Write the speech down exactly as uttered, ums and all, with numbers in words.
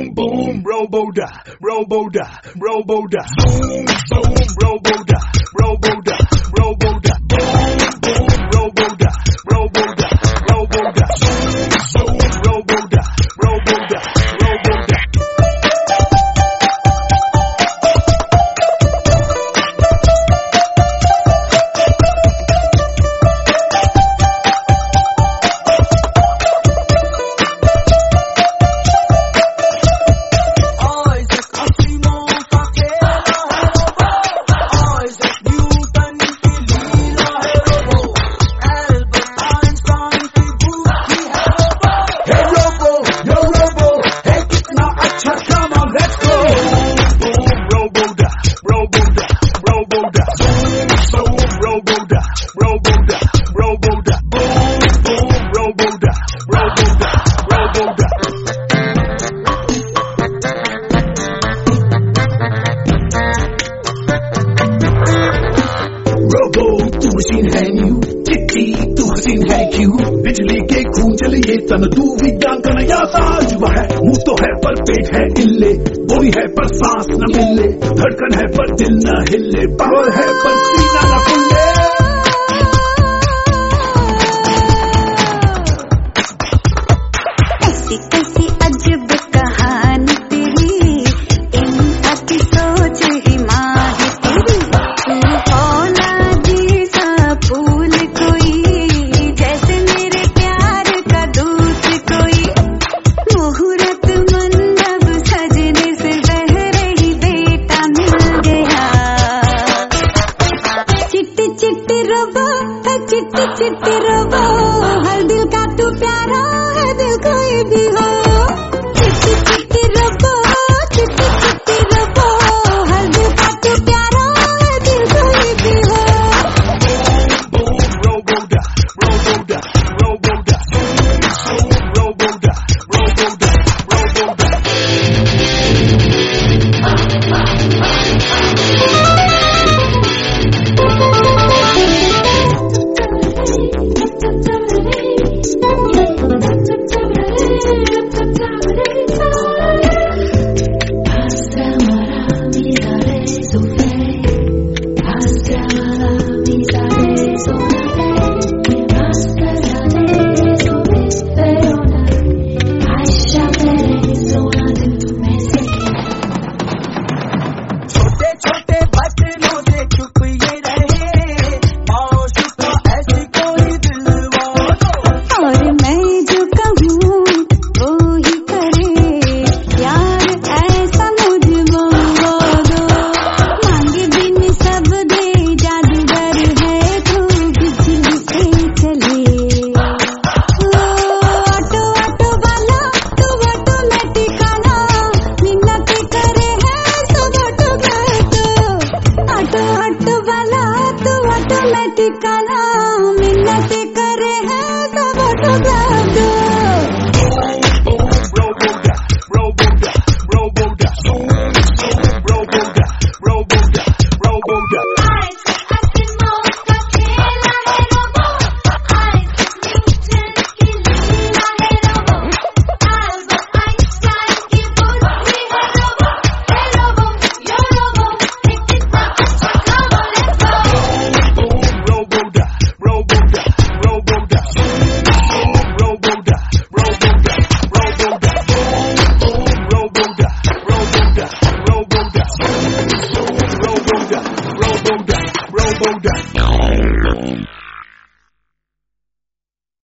boom, Robo-da, Robo-da, Robo-da. Boom, boom, Robo-da, Robo-da, Robo-da. Boom, boom, Robo-da, Robo-da, Robo-da. Boom, boom, Robo-da, Robo-da, Robo-da. तू machine है new चिट्टी तू हसीन है क्यों बिजली के खून चलिए तन तू विज्ञान का नया साजुबा है मुंह तो है पर पेट है इल्ले बोली है पर सांस न मिले धड़कन है पर दिल न हिले पावर है पर सीना न